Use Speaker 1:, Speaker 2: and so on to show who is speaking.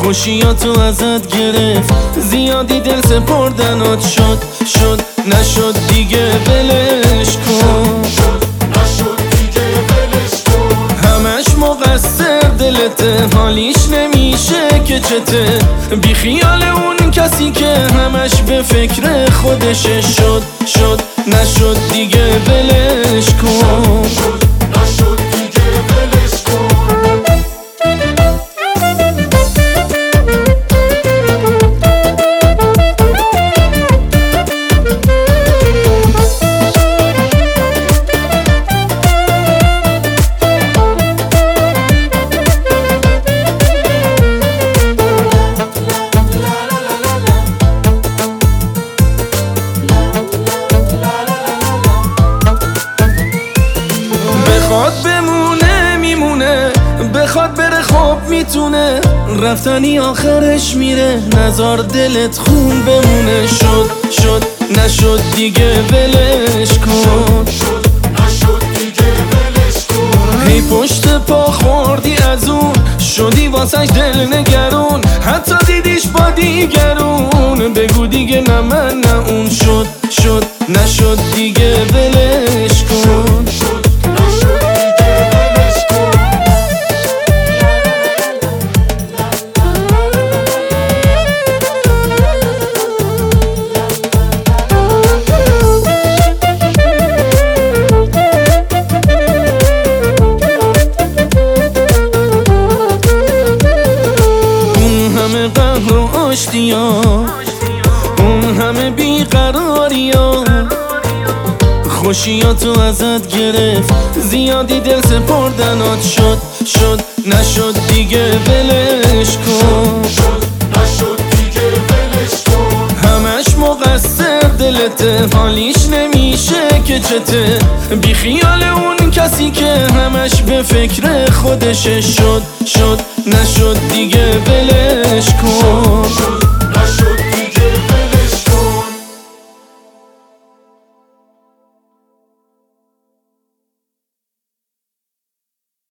Speaker 1: خوشیاتو ازت گرفت، زیادی دل سپردنات شد نشد دیگه ولش کن، همش مقصر دلته، حالیش نمیشه که چته، بی خیال اون کسی که همش به فکر خودشه، شد نشد دیگه ولش کن. بخواد بمونه میمونه، بخواد بره خب میتونه، رفتنی آخرش میره، نزار دلت خون بمونه، شد نشد دیگه ولش کن، هی پشت پا خوردی از اون، شدی واسش دل نگرون، حتی دیدیش با دیگرون، بگو دیگه نه من نه اون، شد نشد دیگه ولش کن. قهر و آشتیا، اون همه بیقراریا، خوشیاتو ازت گرفت، زیادی دل سپردنات شد نشد دیگه ولش کن، همش مقصر دلته، حالیش نمیشه که چته، بی خیال اون کسی که همش به فکر خودشه، شد نشد دیگه ولش